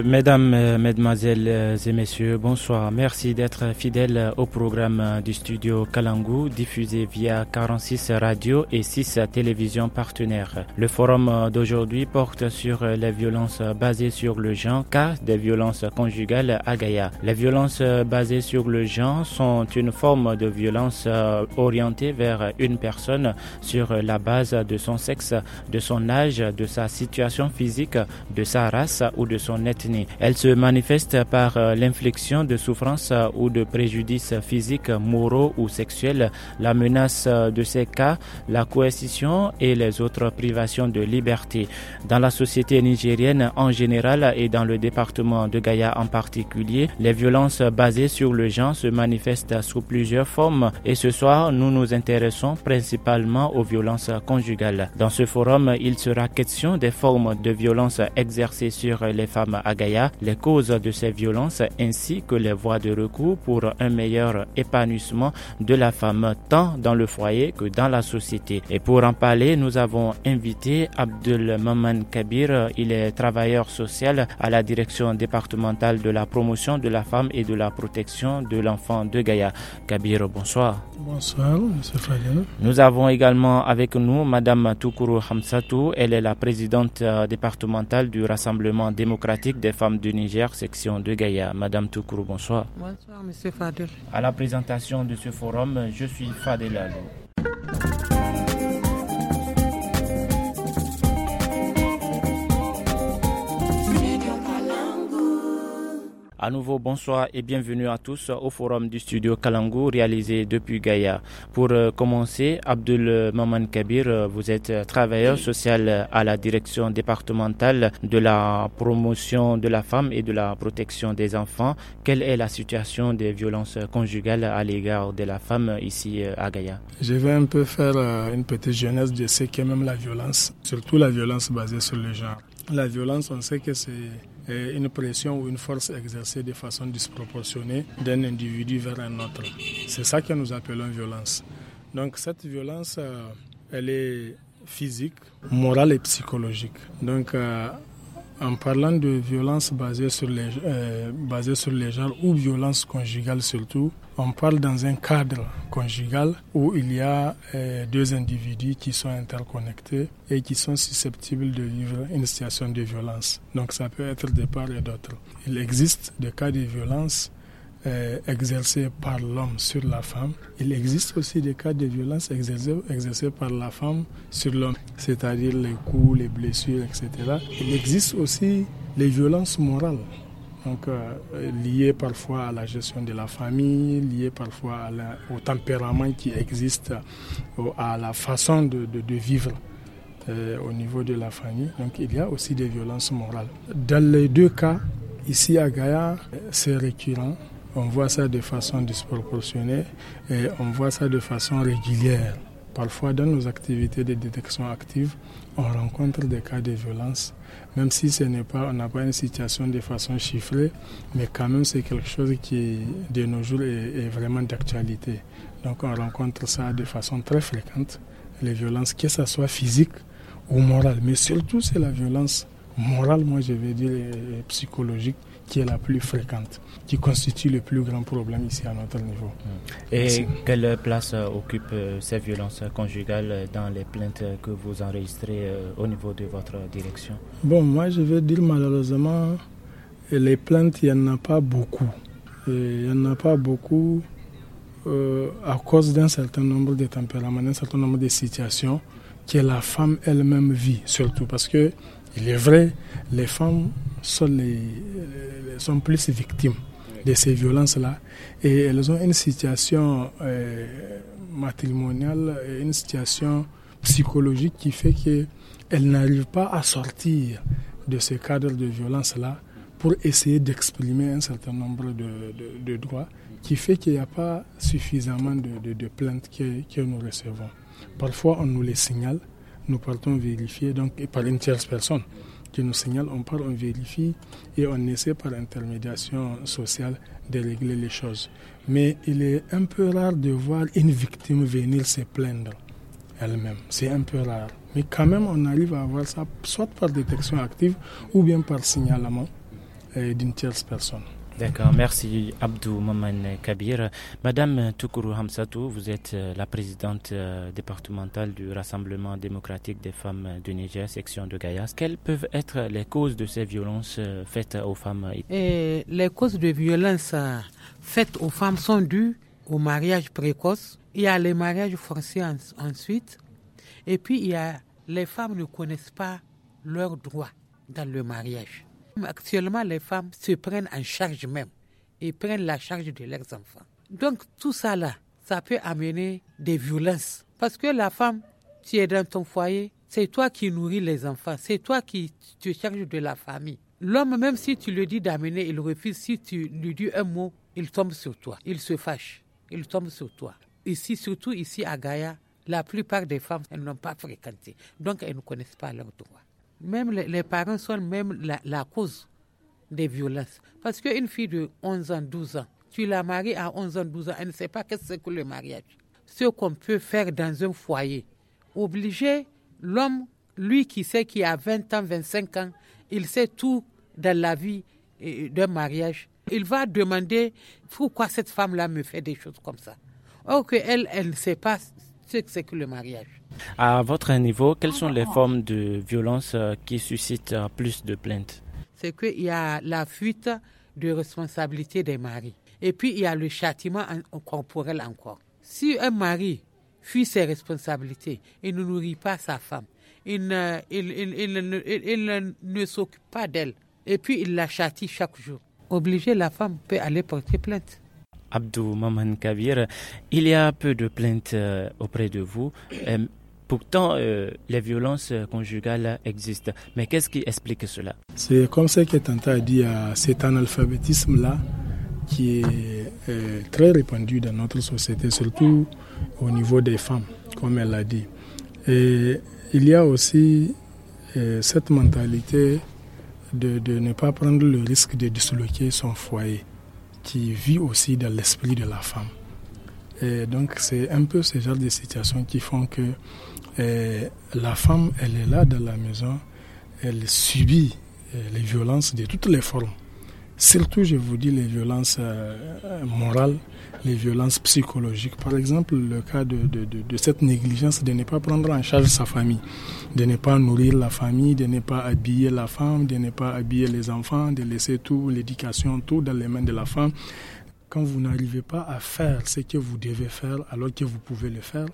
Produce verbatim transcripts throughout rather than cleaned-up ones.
Mesdames, Mesdemoiselles et Messieurs, bonsoir. Merci d'être fidèles au programme du studio Kalangu, diffusé via quarante-six radios et six télévisions partenaires. Le forum d'aujourd'hui porte sur les violences basées sur le genre, cas des violences conjugales à Gaïa. Les violences basées sur le genre sont une forme de violence orientée vers une personne sur la base de son sexe, de son âge, de sa situation physique, de sa race ou de son ethnie. Elle se manifeste par l'infliction de souffrances ou de préjudices physiques, moraux ou sexuels, la menace de ces cas, la coercition et les autres privations de liberté. Dans la société nigérienne en général et dans le département de Gaïa en particulier, les violences basées sur le genre se manifestent sous plusieurs formes et ce soir, nous nous intéressons principalement aux violences conjugales. Dans ce forum, il sera question des formes de violences exercées sur les femmes à Gaïa, les causes de ces violences ainsi que les voies de recours pour un meilleur épanouissement de la femme tant dans le foyer que dans la société. Et pour en parler, nous avons invité Abdul Maman Kabir. Il est travailleur social à la direction départementale de la promotion de la femme et de la protection de l'enfant de Gaïa. Kabir, bonsoir. Bonsoir, M. Fadel. Nous avons également avec nous Madame Toukourou Hamsatou. Elle est la présidente départementale du Rassemblement démocratique des femmes du Niger, section de Gaïa. Madame Toukourou, bonsoir. Bonsoir, M. Fadel. À la présentation de ce forum, je suis Fadel Alou. À nouveau, bonsoir et bienvenue à tous au forum du studio Kalangu réalisé depuis Gaïa. Pour euh, commencer, Abdul Maman Kabir, euh, vous êtes travailleur social à la direction départementale de la promotion de la femme et de la protection des enfants. Quelle est la situation des violences conjugales à l'égard de la femme ici euh, à Gaïa? Je vais un peu faire euh, une petite genèse de ce qu'est même la violence, surtout la violence basée sur le genre. La violence, on sait que c'est une pression ou une force exercée de façon disproportionnée d'un individu vers un autre. C'est ça que nous appelons violence. Donc cette violence, euh, elle est physique, morale et psychologique. Donc euh, en parlant de violence basée sur les, euh, basée sur les genres ou violence conjugale surtout, on parle dans un cadre conjugal où il y a euh, deux individus qui sont interconnectés et qui sont susceptibles de vivre une situation de violence. Donc ça peut être de part et d'autre. Il existe des cas de violence euh, exercés par l'homme sur la femme. Il existe aussi des cas de violence exercés, exercés par la femme sur l'homme, c'est-à-dire les coups, les blessures, et cetera. Il existe aussi les violences morales. Donc, euh, lié parfois à la gestion de la famille, lié parfois à la, au tempérament qui existe, au, à la façon de, de, de vivre euh, au niveau de la famille. Donc, il y a aussi des violences morales. Dans les deux cas, ici à Gaïa, c'est récurrent. On voit ça de façon disproportionnée et on voit ça de façon régulière. Parfois, dans nos activités de détection active, on rencontre des cas de violence, même si ce n'est pas, on n'a pas une situation de façon chiffrée, mais quand même c'est quelque chose qui, de nos jours, est, est vraiment d'actualité. Donc on rencontre ça de façon très fréquente, les violences, que ce soit physique ou morale, mais surtout c'est la violence morale, moi je vais dire, et psychologique, qui est la plus fréquente, qui constitue le plus grand problème ici à notre niveau. Et Merci. Quelle place occupent ces violences conjugales dans les plaintes que vous enregistrez au niveau de votre direction? Bon, moi je vais dire malheureusement, les plaintes, il n'y en a pas beaucoup. Et il n'y en a pas beaucoup euh, à cause d'un certain nombre de tempéraments, d'un certain nombre de situations que la femme elle-même vit, surtout parce que il est vrai, les femmes sont, les, sont plus victimes de ces violences-là et elles ont une situation euh, matrimoniale, une situation psychologique qui fait qu'elles n'arrivent pas à sortir de ce cadre de violence-là pour essayer d'exprimer un certain nombre de, de, de droits qui fait qu'il n'y a pas suffisamment de, de, de plaintes que, que nous recevons. Parfois, on nous les signale. Nous partons vérifier, donc par une tierce personne qui nous signale, on part, on vérifie et on essaie par intermédiation sociale de régler les choses. Mais il est un peu rare de voir une victime venir se plaindre elle-même. C'est un peu rare. Mais quand même, on arrive à avoir ça soit par détection active ou bien par signalement euh, d'une tierce personne. D'accord, merci Abdou Maman Kabir. Madame Toukourou Hamsatou, vous êtes la présidente départementale du Rassemblement démocratique des femmes du Niger, section de Gaya. Quelles peuvent être les causes de ces violences faites aux femmes? Et les causes de violences faites aux femmes sont dues au mariage précoce. Il y a les mariages forcés en, ensuite. Et puis il y a les femmes ne connaissent pas leurs droits dans le mariage. Actuellement, les femmes se prennent en charge même et prennent la charge de leurs enfants. Donc tout ça là, ça peut amener des violences. Parce que la femme, tu es dans ton foyer, c'est toi qui nourris les enfants, c'est toi qui te charges de la famille. L'homme, même si tu lui dis d'amener, il refuse. Si tu lui dis un mot, il tombe sur toi, il se fâche, il tombe sur toi. Ici, surtout ici à Gaya, la plupart des femmes, elles n'ont pas fréquenté. Donc elles ne connaissent pas leurs droits. Même les, les parents sont même la, la cause des violences. Parce qu'une fille de onze ans, douze ans, tu la maries à onze ans, douze ans, elle ne sait pas qu'est-ce que le mariage. Ce qu'on peut faire dans un foyer, obliger l'homme, lui qui sait qu'il a vingt ans, vingt-cinq ans, il sait tout dans la vie d'un mariage. Il va demander pourquoi cette femme-là me fait des choses comme ça. Or qu'elle, elle ne sait pas ce que c'est que le mariage. À votre niveau, quelles sont les formes de violence qui suscitent plus de plaintes? C'est qu'il y a la fuite de responsabilité des maris. Et puis, il y a le châtiment corporel encore. Si un mari fuit ses responsabilités, il ne nourrit pas sa femme, il ne, il, il, il, il, il ne s'occupe pas d'elle, et puis il la châtie chaque jour. Obligé, la femme peut aller porter plainte. Abdou Maman Kabir, il y a peu de plaintes euh, auprès de vous. Euh, pourtant, euh, les violences conjugales existent. Mais qu'est-ce qui explique cela? C'est comme ça que Tanta a dit, à cet analphabétisme-là qui est euh, très répandu dans notre société, surtout au niveau des femmes, comme elle l'a dit. Et il y a aussi euh, cette mentalité de, de ne pas prendre le risque de disloquer son foyer, qui vit aussi dans l'esprit de la femme. Et donc c'est un peu ce genre de situations qui font que euh, la femme, elle est là dans la maison, elle subit euh, les violences de toutes les formes. Surtout, je vous dis, les violences euh, morales, les violences psychologiques. Par exemple, le cas de, de, de, de cette négligence de ne pas prendre en charge sa famille, de ne pas nourrir la famille, de ne pas habiller la femme, de ne pas habiller les enfants, de laisser tout, l'éducation, tout dans les mains de la femme. Quand vous n'arrivez pas à faire ce que vous devez faire alors que vous pouvez le faire,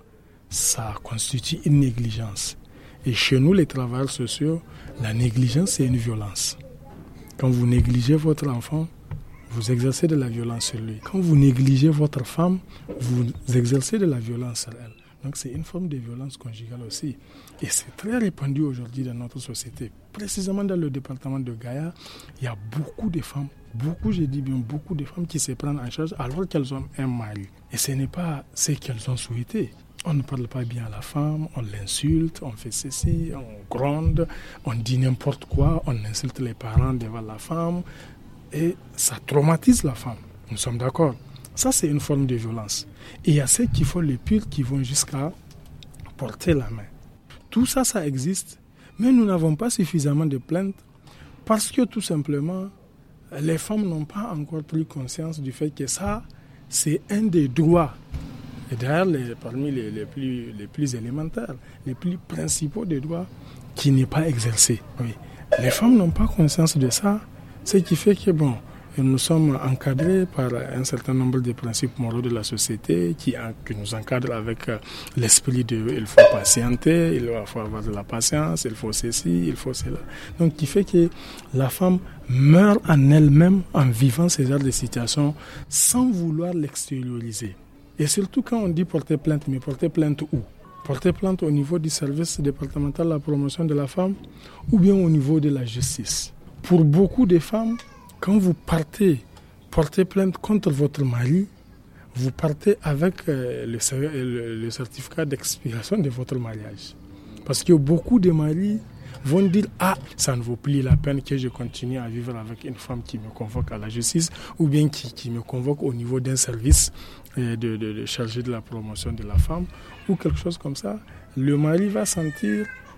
ça constitue une négligence. Et chez nous, les travailleurs sociaux, la négligence, c'est une violence. Quand vous négligez votre enfant, vous exercez de la violence sur lui. Quand vous négligez votre femme, vous exercez de la violence sur elle. Donc c'est une forme de violence conjugale aussi. Et c'est très répandu aujourd'hui dans notre société. Précisément dans le département de Gaya, il y a beaucoup de femmes, beaucoup, je dis bien beaucoup de femmes qui se prennent en charge alors qu'elles ont un mari. Et ce n'est pas ce qu'elles ont souhaité. On ne parle pas bien à la femme, on l'insulte, on fait ceci, on gronde, on dit n'importe quoi, on insulte les parents devant la femme et ça traumatise la femme. Nous sommes d'accord. Ça, c'est une forme de violence. Et il y a ceux qui font le pire, qui vont jusqu'à porter la main. Tout ça, ça existe, mais nous n'avons pas suffisamment de plaintes parce que tout simplement, les femmes n'ont pas encore pris conscience du fait que ça, c'est un des droits. Et d'ailleurs, les, parmi les, les, plus, les plus élémentaires, les plus principaux des droits qui n'est pas exercé. Oui. Les femmes n'ont pas conscience de ça, ce qui fait que bon, nous sommes encadrés par un certain nombre de principes moraux de la société qui, qui nous encadrent avec l'esprit de il faut patienter, il faut avoir de la patience, il faut ceci, il faut cela. Donc, qui fait que la femme meurt en elle-même en vivant ces genres de situations sans vouloir l'extérioriser. Et surtout quand on dit porter plainte, mais porter plainte où? Porter plainte au niveau du service départemental de la promotion de la femme ou bien au niveau de la justice. Pour beaucoup de femmes, quand vous partez porter plainte contre votre mari, vous partez avec euh, le, le, le certificat d'expiration de votre mariage. Parce que beaucoup de maris vont dire « Ah, ça ne vaut plus la peine que je continue à vivre avec une femme qui me convoque à la justice ou bien qui, qui me convoque au niveau d'un service euh, de, de, de chargé de la promotion de la femme ou quelque chose comme ça. » Le mari va sentir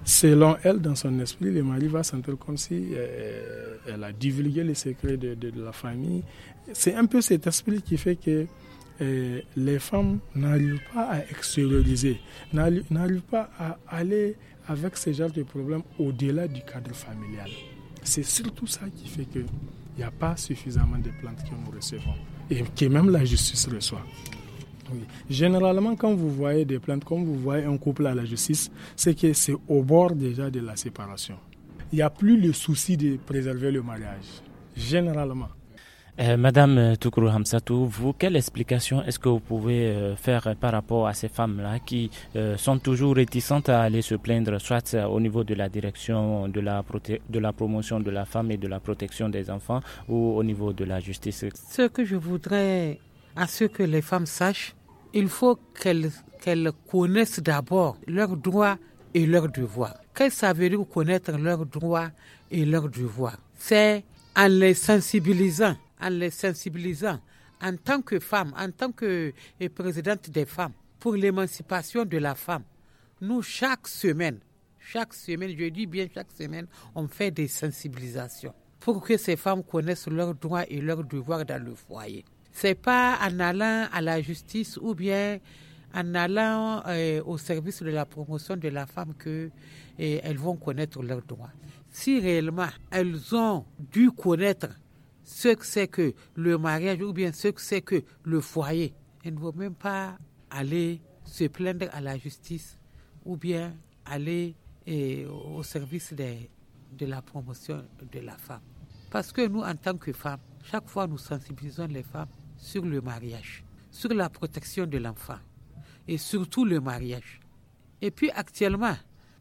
selon elle, dans son esprit, le mari va sentir comme si euh, elle a divulgué les secrets de, de, de la famille. C'est un peu cet esprit qui fait que euh, les femmes n'arrivent pas à extérioriser, n'arrivent, n'arrivent pas à aller avec ce genre de problème au-delà du cadre familial. C'est surtout ça qui fait qu'il n'y a pas suffisamment de plaintes que nous recevons et que même la justice reçoit. Oui. Généralement, quand vous voyez des plaintes, comme vous voyez un couple à la justice, c'est que c'est au bord déjà de la séparation. Il n'y a plus le souci de préserver le mariage, généralement. Euh, Madame Toukourou Hamsatou, vous, quelle explication est-ce que vous pouvez euh, faire par rapport à ces femmes-là qui euh, sont toujours réticentes à aller se plaindre, soit au niveau de la direction de la, proté- de la promotion de la femme et de la protection des enfants ou au niveau de la justice? Ce que je voudrais à ce que les femmes sachent, il faut qu'elles, qu'elles connaissent d'abord leurs droits et leurs devoirs. Qu'est-ce que ça veut dire connaître leurs droits et leurs devoirs? C'est en les sensibilisant, en les sensibilisant en tant que femme, en tant que présidente des femmes, pour l'émancipation de la femme. Nous, chaque semaine, chaque semaine, je dis bien chaque semaine, on fait des sensibilisations pour que ces femmes connaissent leurs droits et leurs devoirs dans le foyer. C'est pas en allant à la justice ou bien en allant euh, au service de la promotion de la femme que euh, elles vont connaître leurs droits. Si réellement elles ont dû connaître ce que c'est que le mariage ou bien ce que c'est que le foyer, elles ne vont même pas aller se plaindre à la justice ou bien aller euh, au service de, de la promotion de la femme. Parce que nous, en tant que femmes, chaque fois nous sensibilisons les femmes sur le mariage, sur la protection de l'enfant et surtout le mariage. Et puis actuellement,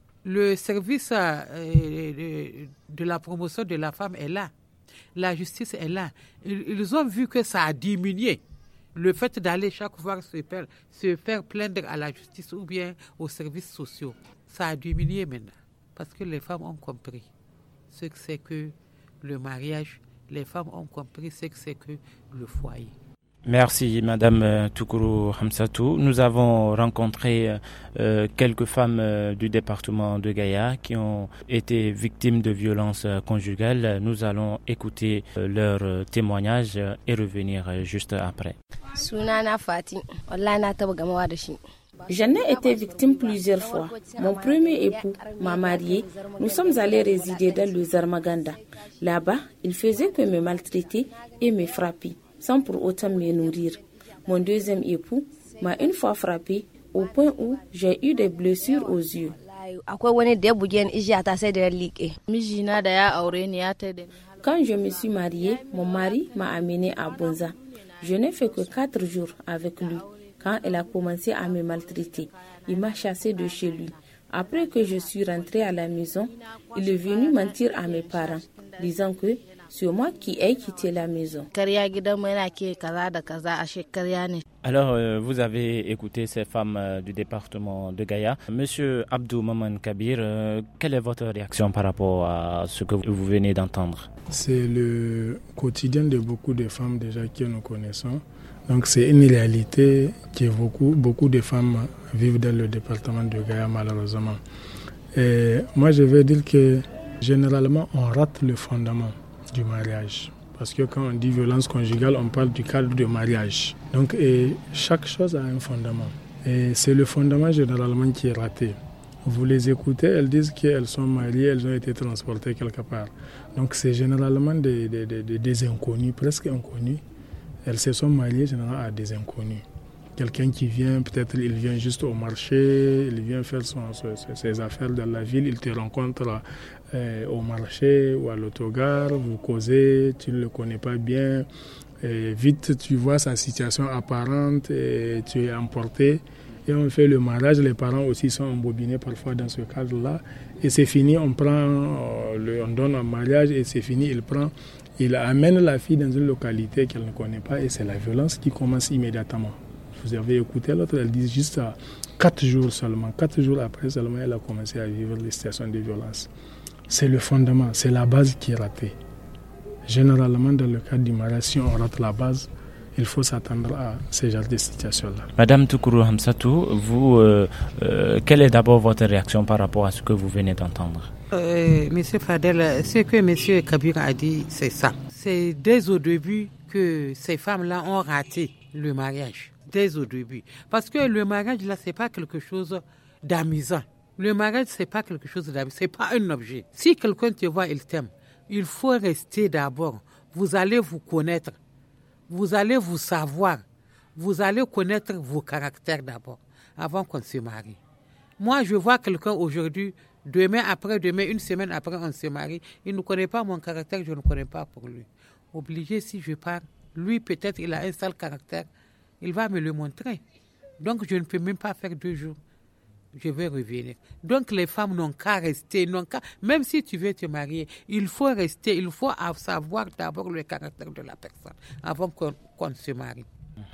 le service euh, de, de la promotion de la femme est là, la justice est là. Ils, ils ont vu que ça a diminué. Le fait d'aller chaque fois se faire, se faire plaindre à la justice ou bien aux services sociaux, ça a diminué maintenant. Parce que les femmes ont compris ce que c'est que le mariage, les femmes ont compris ce que c'est que le foyer. Merci Madame Toukourou Hamsatou. Nous avons rencontré euh, quelques femmes euh, du département de Gaïa qui ont été victimes de violences conjugales. Nous allons écouter euh, leurs témoignages et revenir euh, juste après. J'en ai été victime plusieurs fois. Mon premier époux m'a mariée. Nous sommes allés résider dans le Zarmaganda. Là-bas, il faisait que me maltraiter et me frapper, sans pour autant me nourrir. Mon deuxième époux m'a une fois frappé au point où j'ai eu des blessures aux yeux. Quand je me suis mariée, mon mari m'a amenée à Bonza. Je n'ai fait que quatre jours avec lui. Quand elle a commencé à me maltraiter, il m'a chassée de chez lui. Après que je suis rentrée à la maison, il est venu mentir à mes parents, disant que c'est moi qui ai quitté la maison. Alors, euh, vous avez écouté ces femmes euh, du département de Gaïa. Monsieur Abdou Maman Kabir, euh, quelle est votre réaction par rapport à ce que vous venez d'entendre? C'est le quotidien de beaucoup de femmes déjà que nous connaissons. Donc c'est une réalité que beaucoup, beaucoup de femmes vivent dans le département de Gaïa malheureusement. Et moi je veux dire que généralement on rate le fondement du mariage. Parce que quand on dit violence conjugale, on parle du cadre de mariage. Donc et chaque chose a un fondement. Et c'est le fondement généralement qui est raté. Vous les écoutez, elles disent qu'elles sont mariées, elles ont été transportées quelque part. Donc c'est généralement des, des, des, des inconnus, presque inconnus. Elles se sont mariées généralement à des inconnus. Quelqu'un qui vient, peut-être il vient juste au marché, il vient faire son, ses affaires dans la ville, il te rencontre euh, au marché ou à l'autogare, vous causez, tu ne le connais pas bien. Et vite, tu vois sa situation apparente et tu es emporté. Et on fait le mariage, les parents aussi sont embobinés parfois dans ce cadre-là. Et c'est fini, on prend, le, on donne un mariage et c'est fini, il prend, il amène la fille dans une localité qu'elle ne connaît pas et c'est la violence qui commence immédiatement. Vous avez écouté l'autre, elle dit juste à quatre jours seulement, quatre jours après seulement, elle a commencé à vivre les situations de violence. C'est le fondement, c'est la base qui est ratée. Généralement, dans le cadre du mariage, si on rate la base, il faut s'attendre à ce genre de situation-là. Madame Toukourou Hamsatou, vous, euh, euh, quelle est d'abord votre réaction par rapport à ce que vous venez d'entendre? euh, Monsieur Fadel, ce que Monsieur Kabir a dit, c'est ça. C'est dès au début que ces femmes-là ont raté le mariage. Dès au début. Parce que le mariage, là, c'est pas quelque chose d'amusant. Le mariage, c'est pas quelque chose d'amusant. C'est pas un objet. Si quelqu'un te voit, il t'aime. Il faut rester d'abord. Vous allez vous connaître. Vous allez vous savoir. Vous allez connaître vos caractères d'abord, avant qu'on se marie. Moi, je vois quelqu'un aujourd'hui, demain, après-demain, une semaine après, on se marie. Il ne connaît pas mon caractère, je ne connais pas pour lui. Obligé, si je pars, lui, peut-être, il a un sale caractère. Il va me le montrer. Donc, je ne peux même pas faire deux jours. Je vais revenir. Donc, les femmes n'ont qu'à rester. N'ont qu'à... Même si tu veux te marier, il faut rester. Il faut savoir d'abord le caractère de la personne avant qu'on, qu'on se marie.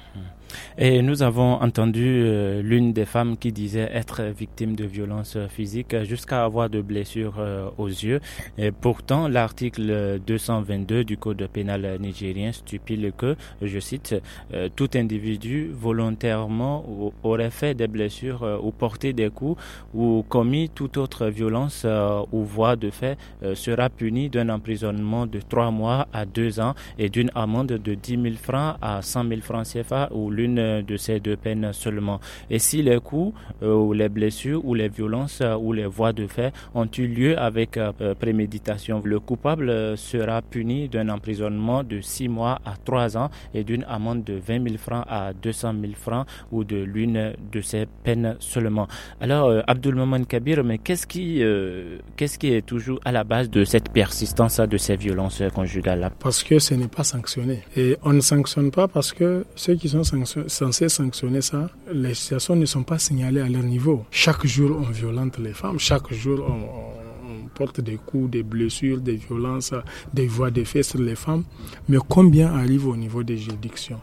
Et nous avons entendu euh, l'une des femmes qui disait être victime de violences physiques jusqu'à avoir de blessures euh, aux yeux. Et pourtant, l'article deux cent vingt-deux du Code pénal nigérien stipule que, je cite, euh, tout individu volontairement ou, aurait fait des blessures euh, ou porté des coups ou commis toute autre violence euh, ou voie de fait euh, sera puni d'un emprisonnement de trois mois à deux ans et d'une amende de dix mille francs à cent mille francs C F A ou l'une de ces deux peines seulement. Et si les coups euh, ou les blessures ou les violences euh, ou les voies de fait ont eu lieu avec euh, préméditation, le coupable euh, sera puni d'un emprisonnement de six mois à trois ans et d'une amende de vingt mille francs à deux cent mille francs ou de l'une de ces peines seulement. Alors, euh, Abdulmaman Kabir, mais qu'est-ce qui, euh, qu'est-ce qui est toujours à la base de cette persistance de ces violences conjugales-là? Parce que ce n'est pas sanctionné. Et on ne sanctionne pas parce que ceux qui sont censés sanctionner ça, les situations ne sont pas signalées à leur niveau. Chaque jour, on violente les femmes. Chaque jour, on, on, on porte des coups, des blessures, des violences, des voies de fait sur les femmes. Mais combien arrivent au niveau des juridictions?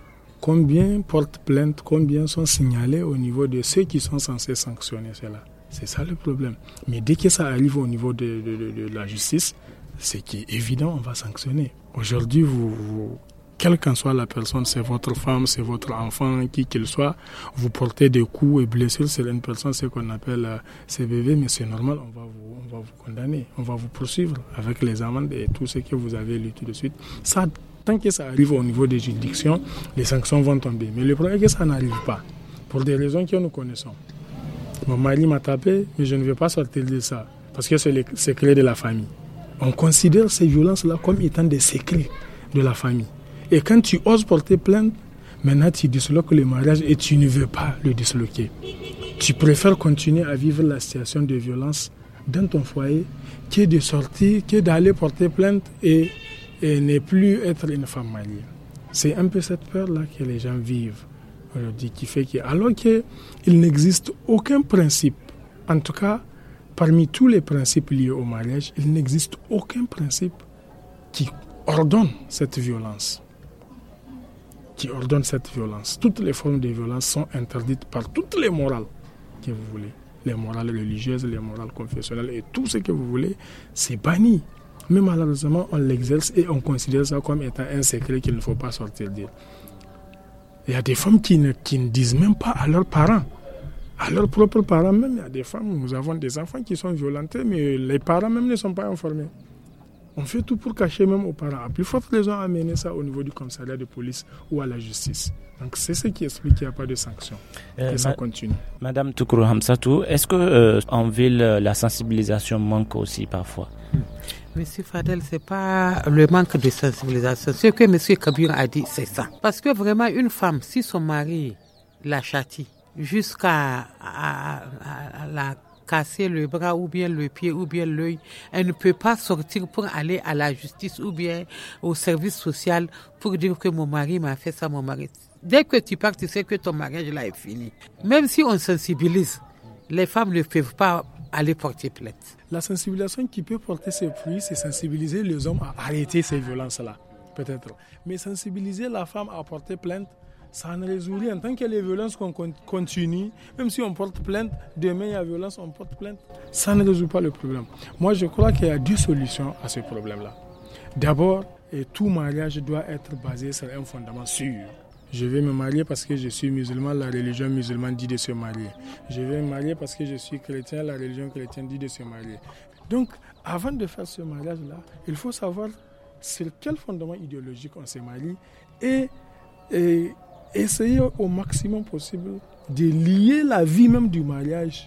Combien portent plainte? Combien sont signalés au niveau de ceux qui sont censés sanctionner cela? C'est ça le problème. Mais dès que ça arrive au niveau de, de, de, de la justice, c'est qui est évident, on va sanctionner. Aujourd'hui, vous... vous quelle qu'en soit la personne, c'est votre femme, c'est votre enfant, qui qu'il soit, vous portez des coups et blessures sur une personne, c'est ce qu'on appelle euh, C B V, mais c'est normal, on va, vous, on va vous condamner, on va vous poursuivre avec les amendes et tout ce que vous avez lu tout de suite. Ça, tant que ça arrive au niveau des juridictions, les sanctions vont tomber. Mais le problème est que ça n'arrive pas, pour des raisons que nous connaissons. Mon mari m'a tapé, mais je ne vais pas sortir de ça, parce que c'est le secret de la famille. On considère ces violences-là comme étant des secrets de la famille. Et quand tu oses porter plainte, maintenant tu disloques le mariage et tu ne veux pas le disloquer. Tu préfères continuer à vivre la situation de violence dans ton foyer que de sortir, que d'aller porter plainte et, et ne plus être une femme mariée. C'est un peu cette peur-là que les gens vivent aujourd'hui, qui fait que, alors qu'il n'existe aucun principe, en tout cas parmi tous les principes liés au mariage, il n'existe aucun principe qui ordonne cette violence. qui ordonne cette violence. Toutes les formes de violence sont interdites par toutes les morales que vous voulez. Les morales religieuses, les morales confessionnelles et tout ce que vous voulez, c'est banni. Mais malheureusement, on l'exerce et on considère ça comme étant un secret qu'il ne faut pas sortir dire. Il y a des femmes qui ne, qui ne disent même pas à leurs parents. À leurs propres parents même, il y a des femmes, nous avons des enfants qui sont violentés, mais les parents même ne sont pas informés. On fait tout pour cacher même aux parents. À plus forte raison, amener ça au niveau du commissariat de police ou à la justice. Donc c'est ce qui explique qu'il n'y a pas de sanctions. Euh, et ça ma- continue. Madame Toukourou Hamsatou, est-ce que euh, en ville, la sensibilisation manque aussi parfois? Monsieur Fadel, c'est pas le manque de sensibilisation. Ce que Monsieur Kabir a dit, c'est ça. Parce que vraiment, une femme, si son mari la châtie jusqu'à à, à, à la casser le bras ou bien le pied ou bien l'œil, elle ne peut pas sortir pour aller à la justice ou bien au service social pour dire que mon mari m'a fait ça, mon mari. Dès que tu pars, tu sais que ton mariage là est fini. Même si on sensibilise, les femmes ne peuvent pas aller porter plainte. La sensibilisation qui peut porter ses fruits, c'est sensibiliser les hommes à arrêter ces violences-là, peut-être. Mais sensibiliser la femme à porter plainte, ça ne résout rien. Tant que les violences continuent, même si on porte plainte, demain il y a violence, on porte plainte, ça ne résout pas le problème. Moi, je crois qu'il y a deux solutions à ce problème-là. D'abord, et tout mariage doit être basé sur un fondement sûr. Je vais me marier parce que je suis musulman, la religion musulmane dit de se marier. Je vais me marier parce que je suis chrétien, la religion chrétienne dit de se marier. Donc, avant de faire ce mariage-là, il faut savoir sur quel fondement idéologique on se marie et, et essayer au maximum possible de lier la vie même du mariage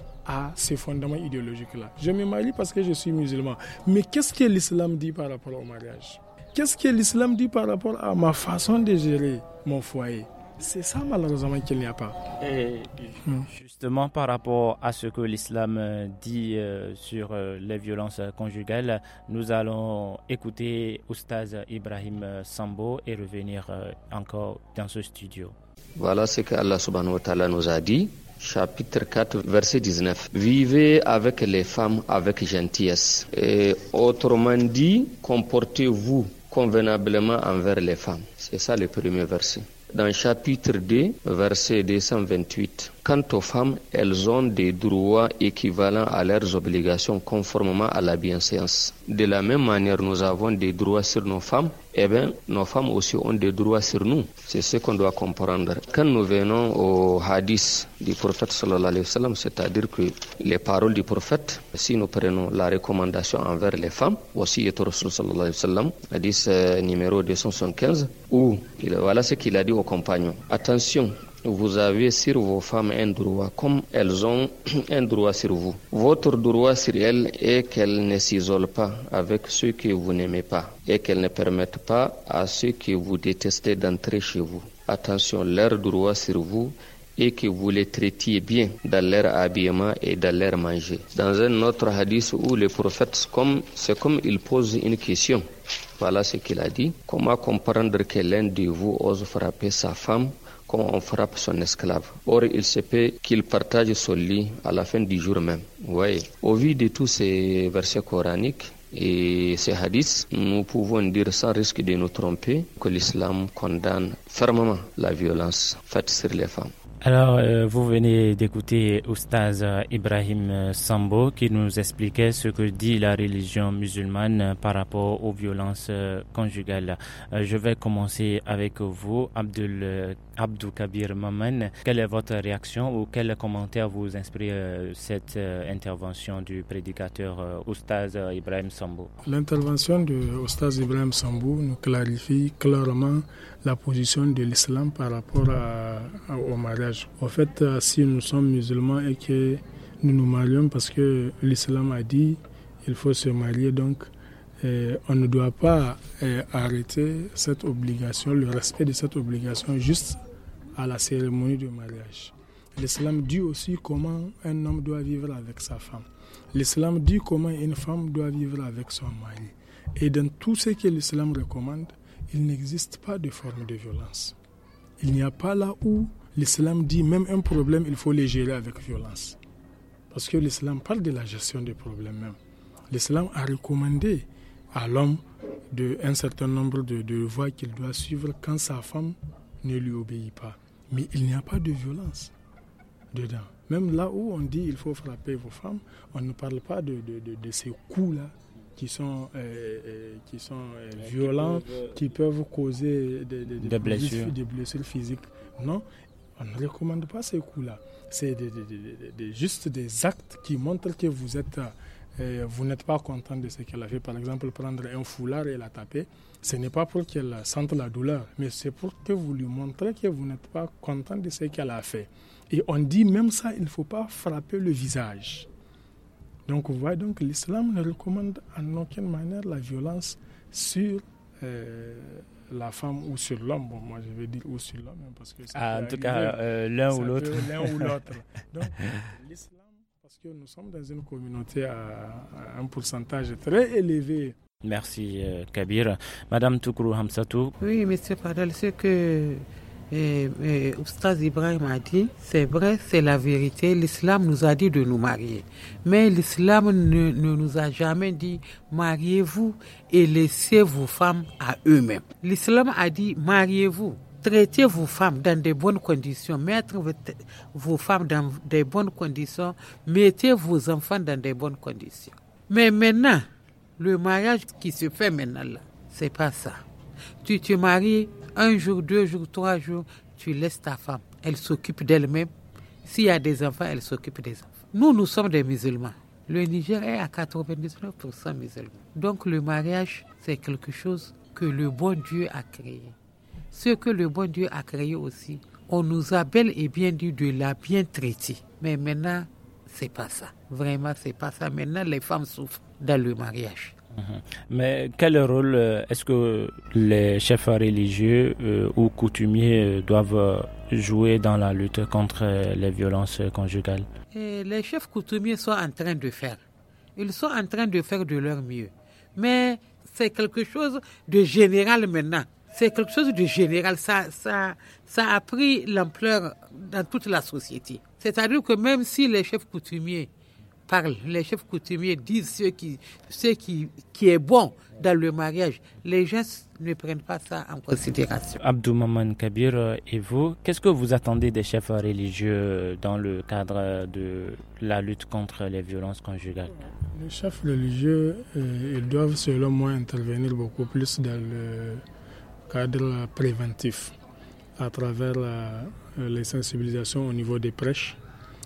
à ces fondements idéologiques-là. Je me marie parce que je suis musulman. Mais qu'est-ce que l'islam dit par rapport au mariage ? Qu'est-ce que l'islam dit par rapport à ma façon de gérer mon foyer ? C'est ça malheureusement qu'il n'y a pas. Et justement par rapport à ce que l'islam dit euh, sur euh, les violences conjugales, nous allons écouter Oustaz Ibrahim Sambo et revenir euh, encore dans ce studio. Voilà ce que Allah subhanahu wa ta'ala nous a dit. Chapitre quatre, verset dix-neuf. Vivez avec les femmes avec gentillesse. Et autrement dit, comportez-vous convenablement envers les femmes. C'est ça le premier verset. Dans chapitre deux, verset deux cent vingt-huit. Quant aux femmes, elles ont des droits équivalents à leurs obligations conformément à la bienséance. De la même manière, nous avons des droits sur nos femmes, eh bien, nos femmes aussi ont des droits sur nous. C'est ce qu'on doit comprendre. Quand nous venons au hadith du prophète sallallahu alayhi wa sallam, c'est-à-dire que les paroles du prophète, si nous prenons la recommandation envers les femmes, aussi est Rasul sallallahu alayhi wa sallam, hadith euh, numéro deux cent soixante-quinze, où il, voilà ce qu'il a dit aux compagnons. Attention, vous avez sur vos femmes un droit comme elles ont un droit sur vous. Votre droit sur elles est qu'elles ne s'isolent pas avec ceux que vous n'aimez pas et qu'elles ne permettent pas à ceux que vous détestez d'entrer chez vous. Attention, leur droit sur vous est que vous les traitiez bien dans leur habillement et dans leur manger. Dans un autre hadith où le prophète, comme, c'est comme il pose une question. Voilà ce qu'il a dit. Comment comprendre que l'un de vous ose frapper sa femme comme on frappe son esclave. Or, il se peut qu'il partage son lit à la fin du jour même. Ouais. Au vu de tous ces versets coraniques et ces hadiths, nous pouvons dire sans risque de nous tromper que l'islam condamne fermement la violence faite sur les femmes. Alors, euh, vous venez d'écouter Oustaz Ibrahim Sambo qui nous expliquait ce que dit la religion musulmane par rapport aux violences conjugales. Euh, je vais commencer avec vous, Abdul, Abdou Kabir Maman. Quelle est votre réaction ou quel commentaire vous inspire euh, cette euh, intervention du prédicateur euh, Oustaz Ibrahim Sambo? L'intervention de Oustaz Ibrahim Sambo nous clarifie clairement la position de l'islam par rapport à, à, au mariage. En fait, si nous sommes musulmans et que nous nous marions parce que l'islam a dit qu'il faut se marier, donc eh, on ne doit pas eh, arrêter cette obligation, le respect de cette obligation juste à la cérémonie de mariage. L'islam dit aussi comment un homme doit vivre avec sa femme. L'islam dit comment une femme doit vivre avec son mari. Et dans tout ce que l'islam recommande, il n'existe pas de forme de violence. Il n'y a pas là où l'islam dit même un problème, il faut le gérer avec violence. Parce que l'islam parle de la gestion des problèmes même. L'islam a recommandé à l'homme de, un certain nombre de, de voies qu'il doit suivre quand sa femme ne lui obéit pas. Mais il n'y a pas de violence dedans. Même là où on dit il faut frapper vos femmes, on ne parle pas de, de, de, de ces coups-là qui sont, euh, euh, qui sont euh, violents, qui peuvent, qui peuvent causer des, des, des, des, blessures. des blessures physiques. Non, on ne recommande pas ces coups-là. C'est des, des, des, des, juste des actes qui montrent que vous êtes, euh, vous n'êtes pas content de ce qu'elle a fait. Par exemple, prendre un foulard et la taper, ce n'est pas pour qu'elle sente la douleur, mais c'est pour que vous lui montrez que vous n'êtes pas content de ce qu'elle a fait. Et on dit même ça, il ne faut pas frapper le visage. Donc, vous voyez, donc, l'islam ne recommande en aucune manière la violence sur euh, la femme ou sur l'homme. Bon, moi, je vais dire ou sur l'homme, parce que ça ah, en tout arriver, cas, euh, l'un ou l'autre. L'un ou l'autre. Donc, l'islam, parce que nous sommes dans une communauté à, à un pourcentage très élevé. Merci, euh, Kabir. Madame Toukourou Hamsatou. Oui, monsieur Fadel, ce que Et, et Oustaz Ibrahim a dit, c'est vrai, c'est la vérité. L'islam nous a dit de nous marier. Mais l'islam ne, ne nous a jamais dit mariez-vous et laissez vos femmes à eux-mêmes. L'islam a dit mariez-vous, traitez vos femmes dans de bonnes conditions, mettez vos femmes dans de bonnes conditions, mettez vos enfants dans de bonnes conditions. Mais maintenant, Le mariage qui se fait maintenant, là, c'est pas ça. Tu te maries un jour, deux jours, trois jours, tu laisses ta femme. Elle s'occupe d'elle-même. S'il y a des enfants, elle s'occupe des enfants. Nous, nous sommes des musulmans. Le Niger est à quatre-vingt-dix-neuf pour cent musulmans. Donc le mariage, c'est quelque chose que le bon Dieu a créé. Ce que le bon Dieu a créé aussi, on nous a bel et bien dit de la bien traiter. Mais maintenant, c'est pas ça. Vraiment, c'est pas ça. Maintenant, les femmes souffrent dans le mariage. Mais quel rôle est-ce que les chefs religieux euh, ou coutumiers doivent jouer dans la lutte contre les violences conjugales? Et les chefs coutumiers sont en train de faire. Ils sont en train de faire de leur mieux. Mais c'est quelque chose de général maintenant. C'est quelque chose de général. Ça, ça, ça a pris l'ampleur dans toute la société. C'est-à-dire que même si les chefs coutumiers parlent, les chefs coutumiers disent ce qui, ce qui, qui est bon dans le mariage, les gens ne prennent pas ça en considération. Abdou Maman Kabir, et vous, qu'est-ce que vous attendez des chefs religieux dans le cadre de la lutte contre les violences conjugales? Les chefs religieux, euh, ils doivent selon moi intervenir beaucoup plus dans le cadre préventif à travers la, les sensibilisations au niveau des prêches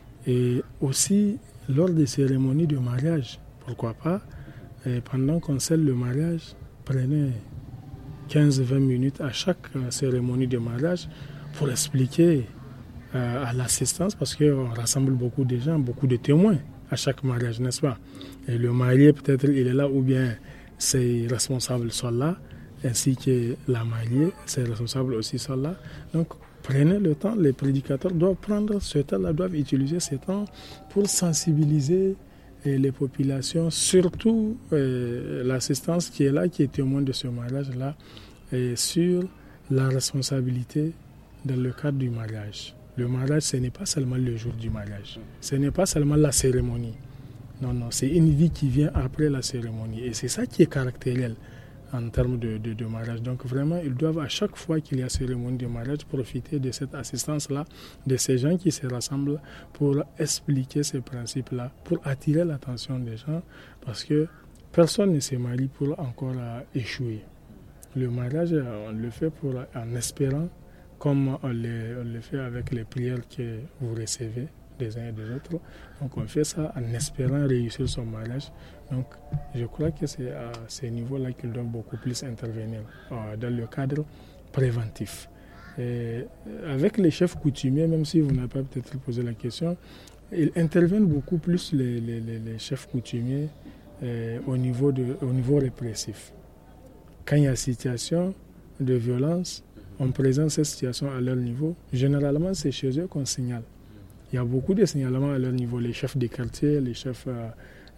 et aussi lors des cérémonies de mariage, pourquoi pas, et pendant qu'on scelle le mariage, prenez quinze à vingt minutes à chaque cérémonie de mariage pour expliquer euh, à l'assistance, parce qu'on rassemble beaucoup de gens, beaucoup de témoins à chaque mariage, n'est-ce pas? Et le marié, peut-être, il est là, ou bien ses responsables sont là, ainsi que la mariée, ses responsables aussi sont là. Donc, prenez le temps, les prédicateurs doivent prendre ce temps-là, doivent utiliser ce temps pour sensibiliser eh, les populations, surtout eh, l'assistance qui est là, qui est témoin de ce mariage-là, eh, sur la responsabilité dans le cadre du mariage. Le mariage, ce n'est pas seulement le jour du mariage, ce n'est pas seulement la cérémonie. Non, non, c'est une vie qui vient après la cérémonie et c'est ça qui est caractériel en termes de, de, de mariage. Donc vraiment, ils doivent à chaque fois qu'il y a cérémonie de mariage profiter de cette assistance-là, de ces gens qui se rassemblent pour expliquer ces principes-là, pour attirer l'attention des gens, parce que personne ne se marie pour encore échouer. Le mariage, on le fait pour, en espérant, comme on le, on le fait avec les prières que vous recevez des uns et des autres. Donc on fait ça en espérant réussir son mariage. Donc je crois que c'est à ce niveau-là qu'ils doivent beaucoup plus intervenir euh, dans le cadre préventif. Et avec les chefs coutumiers, même si vous n'avez pas peut-être posé la question, ils interviennent beaucoup plus les, les, les chefs coutumiers euh, au, niveau de, au niveau répressif. Quand il y a situation de violence, on présente cette situation à leur niveau. Généralement, c'est chez eux qu'on signale. Il y a beaucoup de signalements à leur niveau, les chefs de quartier, les chefs, euh,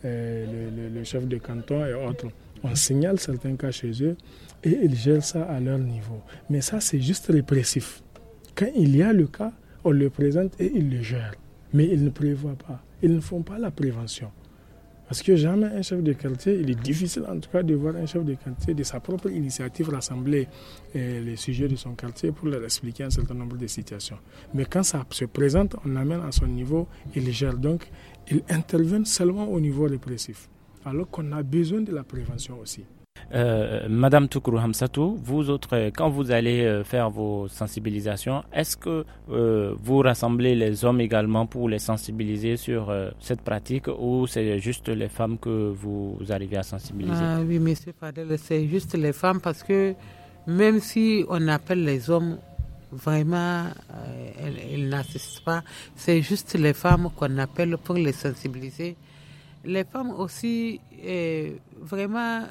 euh, le, le, le chef de canton et autres. On signale certains cas chez eux et ils gèrent ça à leur niveau. Mais ça, c'est juste répressif. Quand il y a le cas, on le présente et ils le gèrent. Mais ils ne prévoient pas. Ils ne font pas la prévention. Parce que jamais un chef de quartier, il est difficile en tout cas de voir un chef de quartier de sa propre initiative rassembler eh, les sujets de son quartier pour leur expliquer un certain nombre de situations. Mais quand ça se présente, on amène à son niveau, il gère. Donc, ils interviennent seulement au niveau répressif, alors qu'on a besoin de la prévention aussi. Euh, Madame Toukourou Hamsatou, vous autres, quand vous allez euh, faire vos sensibilisations, est-ce que euh, vous rassemblez les hommes également pour les sensibiliser sur euh, cette pratique ou c'est juste les femmes que vous arrivez à sensibiliser? Ah, oui, monsieur Fadel, c'est juste les femmes parce que même si on appelle les hommes, vraiment, euh, ils, ils n'assistent pas. C'est juste les femmes qu'on appelle pour les sensibiliser. Les femmes aussi, euh, vraiment...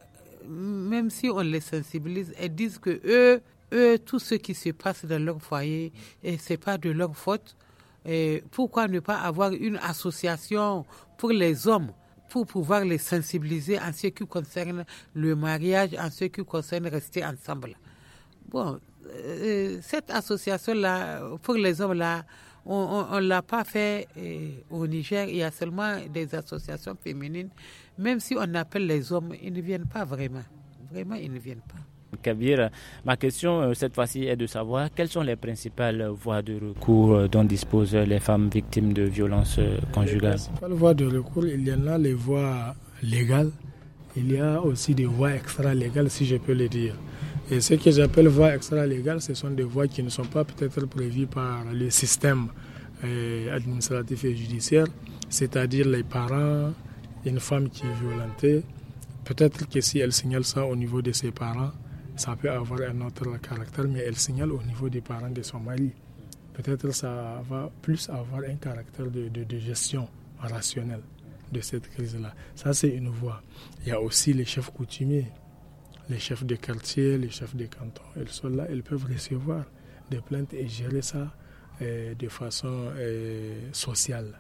même si on les sensibilise, elles disent que eux, eux, tout ce qui se passe dans leur foyer, et c'est pas de leur faute. Et pourquoi ne pas avoir une association pour les hommes, pour pouvoir les sensibiliser en ce qui concerne le mariage, en ce qui concerne rester ensemble. Bon, euh, cette association-là, pour les hommes-là, on ne l'a pas fait euh, au Niger. Il y a seulement des associations féminines. Même si on appelle les hommes, ils ne viennent pas vraiment. Vraiment, ils ne viennent pas. Kabir, ma question euh, cette fois-ci est de savoir quelles sont les principales voies de recours euh, dont disposent les femmes victimes de violences euh, conjugales. Les principales voies de recours, il y en a les voies légales, il y a aussi des voies extra-légales, si je peux le dire. Et ce que j'appelle voies extra-légales, ce sont des voies qui ne sont pas peut-être prévues par le système euh, administratif et judiciaire, c'est-à-dire les parents, une femme qui est violentée, peut-être que si elle signale ça au niveau de ses parents, ça peut avoir un autre caractère, mais elle signale au niveau des parents de son mari. Peut-être ça va plus avoir un caractère de, de, de gestion rationnelle de cette crise-là. Ça, c'est une voie. Il y a aussi les chefs coutumiers, les chefs de quartier, les chefs de canton. Ils sont là, ils peuvent recevoir des plaintes et gérer ça euh, de façon euh, sociale.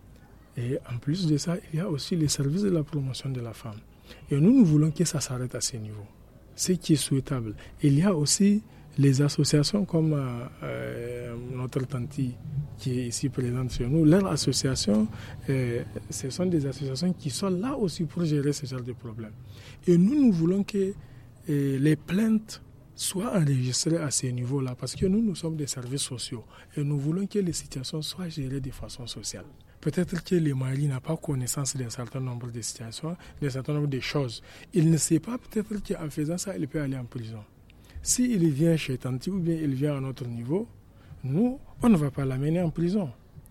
Et en plus de ça, il y a aussi les services de la promotion de la femme. Et nous, nous voulons que ça s'arrête à ce niveau. Ce qui est souhaitable. Il y a aussi les associations comme euh, euh, notre tante qui est ici présente chez nous. Leurs associations, euh, ce sont des associations qui sont là aussi pour gérer ce genre de problèmes. Et nous, nous voulons que euh, les plaintes soient enregistrées à ce niveau-là parce que nous, nous sommes des services sociaux et nous voulons que les situations soient gérées de façon sociale. Peut-être que le mari n'a pas connaissance d'un certain nombre de situations, d'un certain nombre de choses. Il ne sait pas peut-être qu'en faisant ça, il peut aller en prison. S'il vient chez Tanti ou bien il vient à notre niveau, nous, on ne va pas l'amener en prison.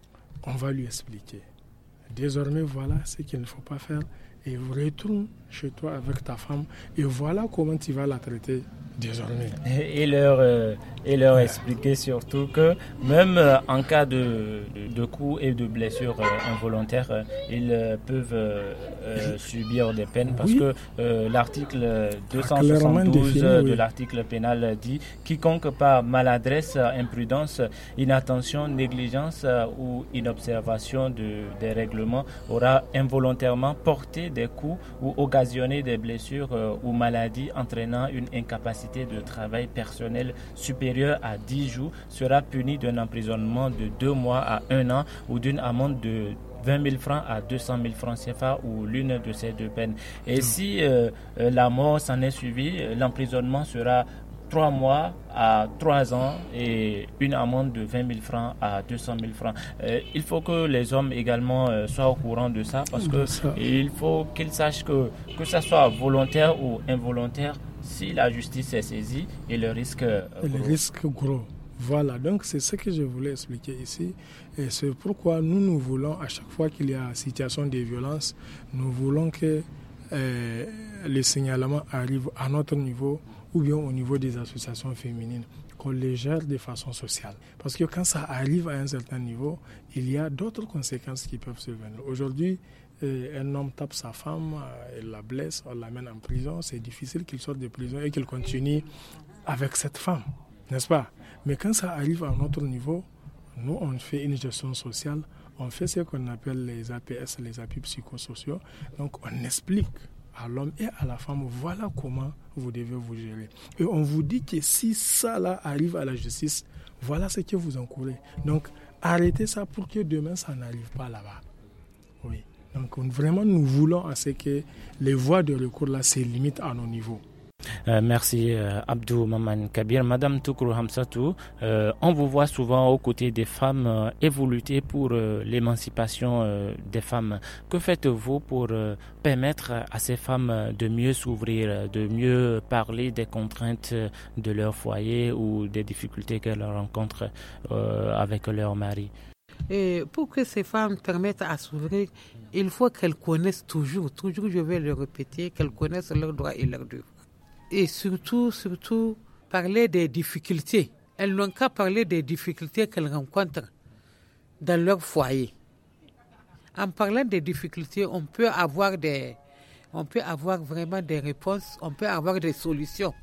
On va lui expliquer. Désormais, voilà ce qu'il ne faut pas faire. Et retourne chez toi avec ta femme et voilà comment tu vas la traiter désormais. Et, et leur, euh, et leur expliquer surtout que même euh, en cas de, de, de coups et de blessures euh, involontaires, euh, ils euh, peuvent euh, euh, subir des peines parce oui. que euh, l'article deux cent soixante-douze défini, oui. de l'article pénal dit « Quiconque par maladresse, imprudence, inattention, négligence euh, ou inobservation de, des règlements aura involontairement porté des coups ou occasionner des blessures euh, ou maladies entraînant une incapacité de travail personnel supérieure à dix jours sera puni d'un emprisonnement de deux mois à un an ou d'une amende de vingt mille francs à deux cent mille francs C F A ou l'une de ces deux peines. Et mmh. si euh, euh, la mort s'en est suivie, l'emprisonnement sera trois mois à trois ans et une amende de vingt mille francs à deux cent mille francs. Euh, il faut que les hommes également euh, soient au courant de ça parce que ça. il faut qu'ils sachent que que ça soit volontaire ou involontaire, si la justice est saisie, il le risque euh, gros. Le risque gros. Voilà, donc c'est ce que je voulais expliquer ici et c'est pourquoi nous, nous voulons, à chaque fois qu'il y a situation de violence, nous voulons que euh, les signalements arrivent à notre niveau ou bien au niveau des associations féminines, qu'on les gère de façon sociale. Parce que quand ça arrive à un certain niveau, il y a d'autres conséquences qui peuvent survenir. Aujourd'hui, euh, un homme tape sa femme, euh, il la blesse, on l'amène en prison, c'est difficile qu'il sorte de prison et qu'il continue avec cette femme, n'est-ce pas? Mais quand ça arrive à notre niveau, nous, on fait une gestion sociale, on fait ce qu'on appelle les A P S, les appuis psychosociaux, donc on explique à l'homme et à la femme, voilà comment vous devez vous gérer. Et on vous dit que si ça là arrive à la justice, voilà ce que vous encourez. Donc, arrêtez ça pour que demain, ça n'arrive pas là-bas. Oui. Donc, vraiment, nous voulons à ce que les voies de recours là se limitent à nos niveaux. Euh, merci euh, Abdou Maman Kabir. Madame Toukourou Hamsatou, euh, on vous voit souvent aux côtés des femmes euh, et vous luttez pour euh, l'émancipation euh, des femmes. Que faites-vous pour euh, permettre à ces femmes de mieux s'ouvrir, de mieux parler des contraintes de leur foyer ou des difficultés qu'elles rencontrent euh, avec leur mari? Et pour que ces femmes permettent à s'ouvrir, il faut qu'elles connaissent toujours, toujours je vais le répéter, qu'elles connaissent leurs droits et leurs devoirs. Et surtout, surtout, parler des difficultés. Elles n'ont qu'à parler des difficultés qu'elles rencontrent dans leur foyer. En parlant des difficultés, on peut avoir des, on peut avoir vraiment des réponses, on peut avoir des solutions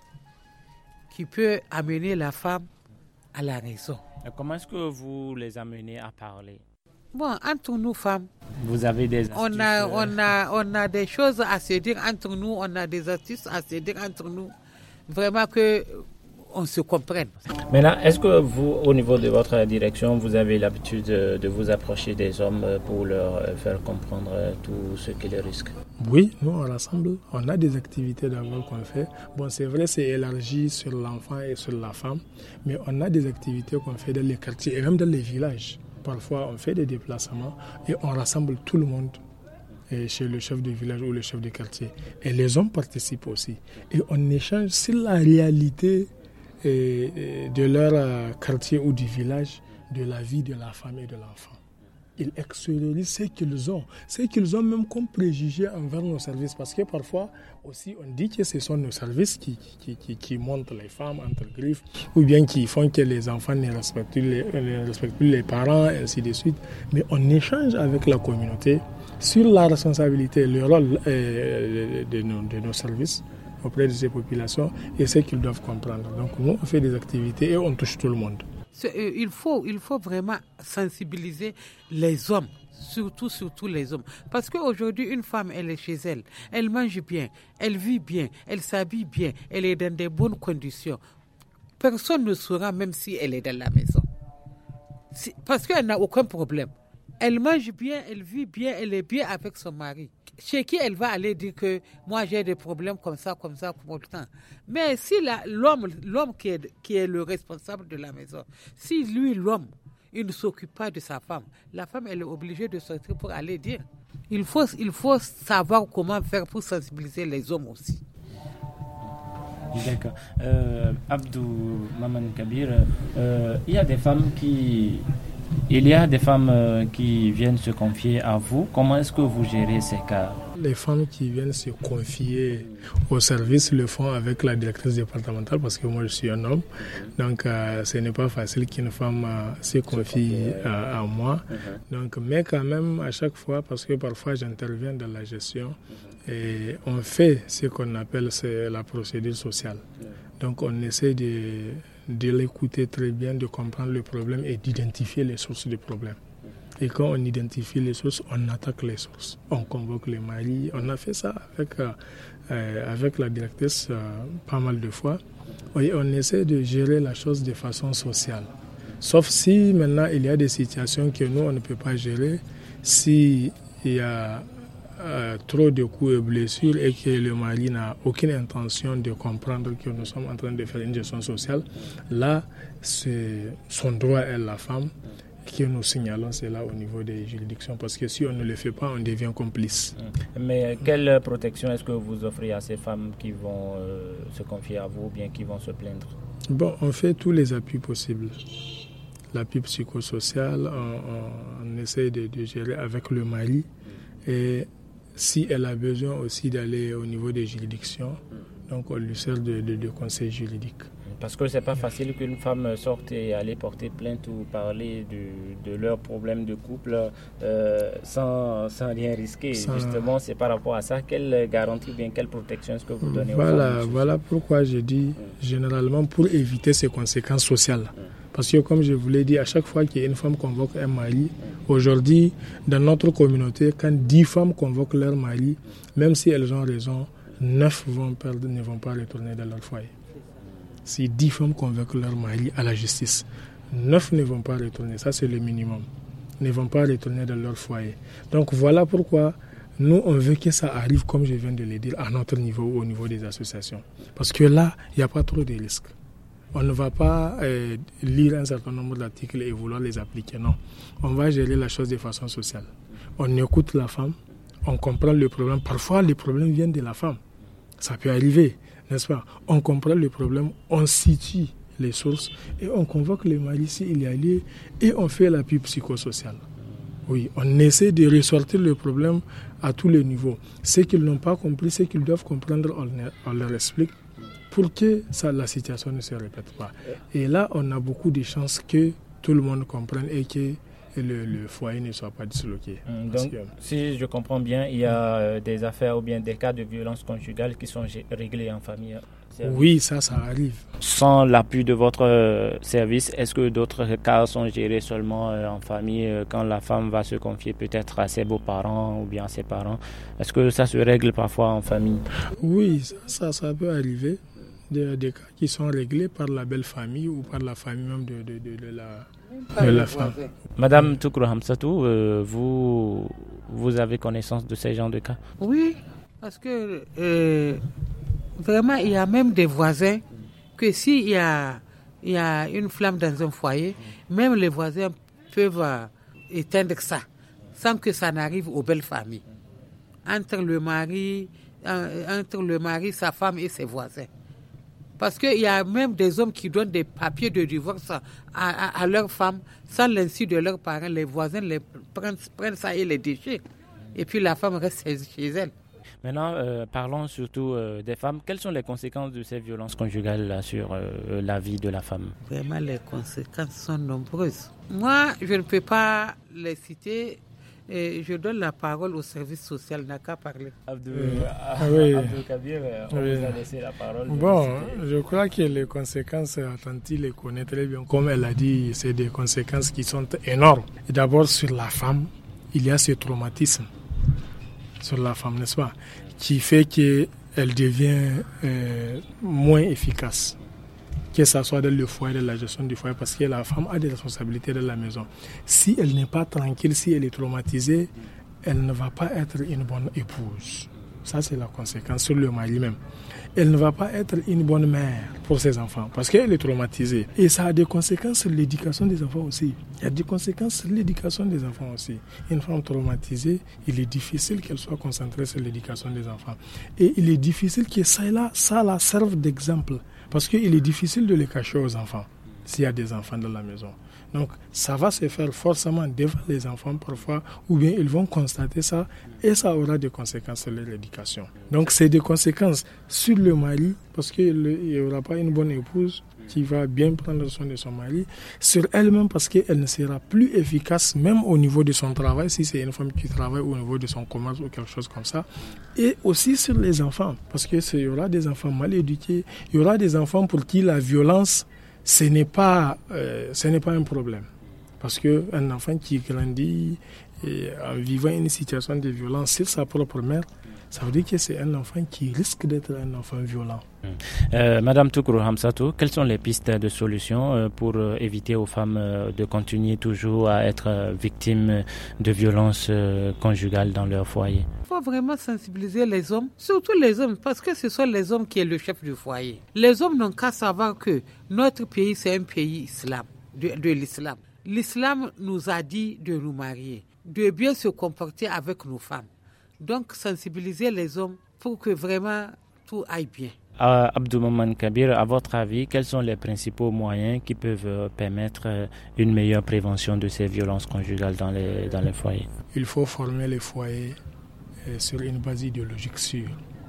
qui peuvent amener la femme à la raison. Et comment est-ce que vous les amenez à parler? Bon, entre nous femmes, vous avez des astuces, on a, on a, on a des choses à se dire entre nous, on a des astuces à se dire entre nous, vraiment que on se comprenne. Maintenant, est-ce que vous, au niveau de votre direction, vous avez l'habitude de, de vous approcher des hommes pour leur faire comprendre tout ce qu'ils risquent? Oui, nous on rassemble, on a des activités d'abord qu'on fait. Bon, c'est vrai, c'est élargi sur l'enfant et sur la femme, mais on a des activités qu'on fait dans les quartiers et même dans les villages. Parfois, on fait des déplacements et on rassemble tout le monde et chez le chef de village ou le chef de quartier. Et les hommes participent aussi. Et on échange sur la réalité et, et de leur euh, quartier ou du village, de la vie de la femme et de l'enfant. Ils extériorisent ce qu'ils ont, ce qu'ils ont même comme préjugés envers nos services. Parce que parfois aussi on dit que ce sont nos services qui, qui, qui, qui montent les femmes entre griffes, ou bien qui font que les enfants ne respectent plus les, ne respectent plus les parents, et ainsi de suite. Mais on échange avec la communauté sur la responsabilité, le rôle euh, de, nos, de nos services auprès de ces populations et ce qu'ils doivent comprendre. Donc nous on fait des activités et on touche tout le monde. Il faut, il faut vraiment sensibiliser les hommes, surtout, surtout les hommes. Parce qu'aujourd'hui, une femme, elle est chez elle, elle mange bien, elle vit bien, elle s'habille bien, elle est dans de bonnes conditions. Personne ne saura même si elle est dans la maison. Parce qu'elle n'a aucun problème. Elle mange bien, elle vit bien, elle est bien avec son mari. Chez qui elle va aller dire que moi j'ai des problèmes comme ça, comme ça, comme autant. Mais si la, l'homme, l'homme qui est, qui est le responsable de la maison, si lui, l'homme, il ne s'occupe pas de sa femme, la femme elle est obligée de sortir pour aller dire. Il faut, il faut savoir comment faire pour sensibiliser les hommes aussi. D'accord. Euh, Abdou Maman Kabir, euh, il y a des femmes qui... Il y a des femmes euh, qui viennent se confier à vous. Comment est-ce que vous gérez ces cas? Les femmes qui viennent se confier au service le font avec la directrice départementale parce que moi je suis un homme. Donc euh, ce n'est pas facile qu'une femme euh, se confie euh, à moi. Donc, mais quand même à chaque fois, parce que parfois j'interviens dans la gestion et on fait ce qu'on appelle c'est la procédure sociale. Donc on essaie de... de l'écouter très bien, de comprendre le problème et d'identifier les sources du problème. Et quand on identifie les sources, on attaque les sources. On convoque les maris. On a fait ça avec, euh, avec la directrice euh, pas mal de fois. Et on essaie de gérer la chose de façon sociale. Sauf si maintenant il y a des situations que nous, on ne peut pas gérer. S'il y a Euh, trop de coups et blessures et que le mari n'a aucune intention de comprendre que nous sommes en train de faire une gestion sociale, là, c'est son droit à la femme que nous signalons cela au niveau des juridictions parce que si on ne le fait pas, on devient complice. Mais quelle protection est-ce que vous offrez à ces femmes qui vont euh, se confier à vous ou bien qui vont se plaindre? Bon, on fait tous les appuis possibles. L'appui psychosocial, on, on, on essaie de, de gérer avec le mari et si elle a besoin aussi d'aller au niveau des juridictions, donc on lui sert de, de, de conseil juridique. Parce que c'est pas facile qu'une femme sorte et aller porter plainte ou parler de, de leurs problèmes de couple euh, sans, sans rien risquer. Sans... Justement, c'est par rapport à ça. Quelle garantie ou bien quelle protection est-ce que vous donnez voilà, aux femmes? Voilà pourquoi je dis généralement pour éviter ces conséquences sociales. Parce que comme je vous l'ai dit, à chaque fois qu'une femme convoque un mari, aujourd'hui, dans notre communauté, quand dix femmes convoquent leur mari, même si elles ont raison, neuf vont perdre, ne vont pas retourner dans leur foyer. Si dix femmes convoquent leur mari à la justice, neuf ne vont pas retourner, ça c'est le minimum, ne vont pas retourner dans leur foyer. Donc voilà pourquoi nous, on veut que ça arrive, comme je viens de le dire, à notre niveau, au niveau des associations. Parce que là, il n'y a pas trop de risques. On ne va pas euh, lire un certain nombre d'articles et vouloir les appliquer, non. On va gérer la chose de façon sociale. On écoute la femme, on comprend le problème. Parfois, les problèmes viennent de la femme. Ça peut arriver, n'est-ce pas? On comprend le problème, on situe les sources et on convoque les maris s'il y a lieu et on fait l'appui psychosocial. Oui, on essaie de ressortir le problème à tous les niveaux. Ceux qui n'ont pas compris, ceux qui doivent comprendre, on, on leur explique pour que ça, la situation ne se répète pas. Et là, on a beaucoup de chances que tout le monde comprenne et que le, le foyer ne soit pas disloqué. Mmh, donc, que, si je comprends bien, il y a euh, des affaires ou bien des cas de violence conjugale qui sont réglés en famille. Oui, ça, ça arrive. Sans l'appui de votre euh, service, est-ce que d'autres cas sont gérés seulement euh, en famille euh, quand la femme va se confier peut-être à ses beaux-parents ou bien à ses parents? Est-ce que ça se règle parfois en famille? Oui, ça, ça, ça peut arriver. Des, des cas qui sont réglés par la belle famille ou par la famille même de, de, de, de la, de la femme. Madame Toukourou Hamsatou, euh, vous, vous avez connaissance de ces genres de cas? Oui, parce que euh, vraiment, il y a même des voisins que s'il y a, il y a une flamme dans un foyer, même les voisins peuvent euh, éteindre ça, sans que ça n'arrive aux belles familles. entre le mari, euh, entre le mari, sa femme et ses voisins. Parce qu'il y a même des hommes qui donnent des papiers de divorce à, à, à leurs femmes sans l'insu de leurs parents. Les voisins les prennent, prennent ça et les déchirent. Et puis la femme reste chez elle. Maintenant, euh, parlons surtout euh, des femmes. Quelles sont les conséquences de ces violences conjugales là, sur euh, la vie de la femme? Vraiment, les conséquences sont nombreuses. Moi, je ne peux pas les citer. Et je donne la parole au service social, n'a qu'à parler. Abdou, euh, ah, oui. Abdou Kabir, on oui. vous a laissé la parole. Bon, je crois que les conséquences, Tanti les connaît très bien. Comme elle a dit, c'est des conséquences qui sont énormes. Et d'abord, sur la femme, il y a ce traumatisme sur la femme, n'est-ce pas, qui fait qu'elle devient euh, moins efficace, que ce soit dans le foyer, dans la gestion du foyer, parce que la femme a des responsabilités dans la maison. Si elle n'est pas tranquille, si elle est traumatisée, elle ne va pas être une bonne épouse. Ça, c'est la conséquence sur le mari même. Elle ne va pas être une bonne mère pour ses enfants parce qu'elle est traumatisée. Et ça a des conséquences sur l'éducation des enfants aussi. Il y a des conséquences sur l'éducation des enfants aussi. Une femme traumatisée, il est difficile qu'elle soit concentrée sur l'éducation des enfants. Et il est difficile que ça, là, ça la serve d'exemple. Parce qu'il est difficile de les cacher aux enfants s'il y a des enfants dans la maison. Donc, ça va se faire forcément devant les enfants parfois, ou bien ils vont constater ça et ça aura des conséquences sur leur éducation. Donc, c'est des conséquences sur le mari, parce qu'il n'y aura pas une bonne épouse qui va bien prendre soin de son mari, sur elle-même parce qu'elle ne sera plus efficace même au niveau de son travail, si c'est une femme qui travaille au niveau de son commerce ou quelque chose comme ça, et aussi sur les enfants, parce qu'il y aura des enfants mal éduqués, il y aura des enfants pour qui la violence Ce n'est pas, euh, ce n'est pas un problème. Parce qu'un enfant qui grandit et en vivant une situation de violence sur sa propre mère, ça veut dire que c'est un enfant qui risque d'être un enfant violent. Euh, Madame Toukourou Hamsatou, quelles sont les pistes de solutions pour éviter aux femmes de continuer toujours à être victimes de violences conjugales dans leur foyer? Il faut vraiment sensibiliser les hommes, surtout les hommes, parce que ce sont les hommes qui sont le chef du foyer. Les hommes n'ont qu'à savoir que notre pays, c'est un pays islam, de, de l'islam. L'islam nous a dit de nous marier, de bien se comporter avec nos femmes. Donc, sensibiliser les hommes pour que vraiment tout aille bien. Euh, Abdou Maman Kabir, à votre avis, quels sont les principaux moyens qui peuvent permettre une meilleure prévention de ces violences conjugales dans les, dans les foyers? Il faut former les foyers euh, sur une base idéologique sûre.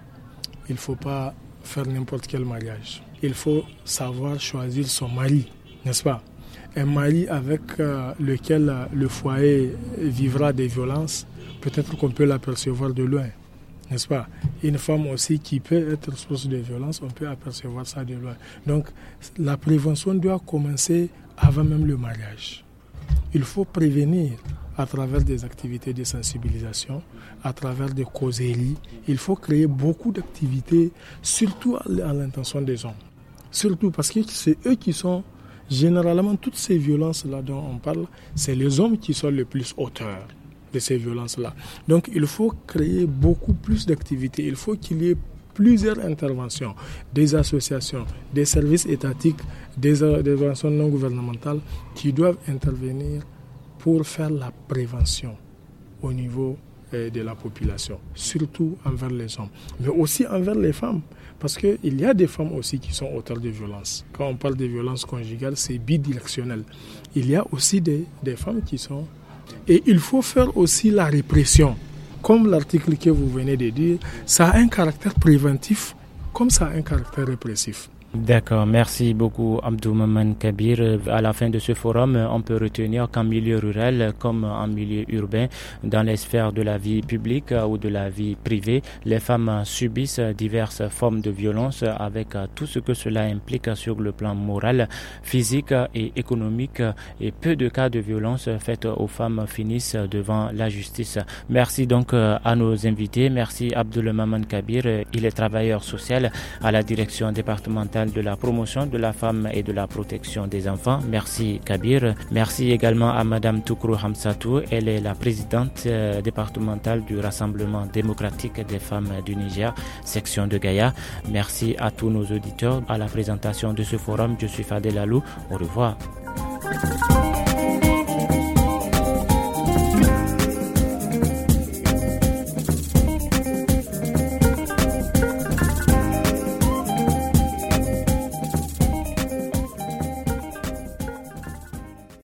Il ne faut pas faire n'importe quel mariage. Il faut savoir choisir son mari, n'est-ce pas? Un mari avec euh, lequel euh, le foyer vivra des violences, peut-être qu'on peut l'apercevoir de loin, n'est-ce pas? Une femme aussi qui peut être source de violence, on peut apercevoir ça de loin. Donc, la prévention doit commencer avant même le mariage. Il faut prévenir à travers des activités de sensibilisation, à travers des causeries. Il faut créer beaucoup d'activités, surtout à l'intention des hommes. Surtout parce que c'est eux qui sont, généralement, toutes ces violences-là dont on parle, c'est les hommes qui sont les plus auteurs de ces violences-là. Donc, il faut créer beaucoup plus d'activités. Il faut qu'il y ait plusieurs interventions, des associations, des services étatiques, des organisations non gouvernementales qui doivent intervenir pour faire la prévention au niveau euh, de la population, surtout envers les hommes, mais aussi envers les femmes, parce qu'il y a des femmes aussi qui sont auteurs de violences. Quand on parle de violences conjugales, c'est bidirectionnel. Il y a aussi des, des femmes qui sont... Et il faut faire aussi la répression. Comme l'article que vous venez de dire, ça a un caractère préventif comme ça a un caractère répressif. D'accord, merci beaucoup Abdou Maman Kabir. À la fin de ce forum, on peut retenir qu'en milieu rural comme en milieu urbain, dans les sphères de la vie publique ou de la vie privée, les femmes subissent diverses formes de violence avec tout ce que cela implique sur le plan moral, physique et économique, et peu de cas de violence faites aux femmes finissent devant la justice. Merci donc à nos invités. Merci Abdou Maman Kabir, il est travailleur social à la direction départementale de la promotion de la femme et de la protection des enfants. Merci Kabir. Merci également à Madame Toukourou Hamsatou. Elle est la présidente euh, départementale du Rassemblement démocratique des femmes du Niger, section de Gaïa. Merci à tous nos auditeurs. À la présentation de ce forum, je suis Fadel Alou. Au revoir.